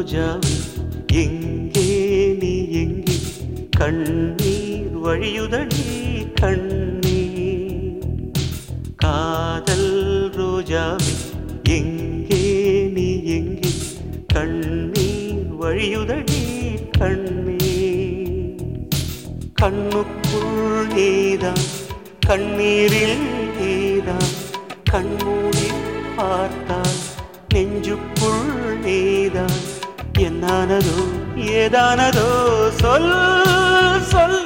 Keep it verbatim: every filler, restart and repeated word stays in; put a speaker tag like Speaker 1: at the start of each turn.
Speaker 1: ரோஜாவே எங்கே நீ எங்கே கண்ணீர் வழியுதடி கண்ணீர் காதல் ரோஜாவே எங்கே நீ எங்கே கண்ணீர் வழியுதடி கண்ணீர் கண்ணுக்குள் நீதான் கண்ணீரில் நீதான் கண்மூடி பார்த்தால் நெஞ்சுக்குள் நீதான் என்னானதோ ஏதானதோ சொல் சொல்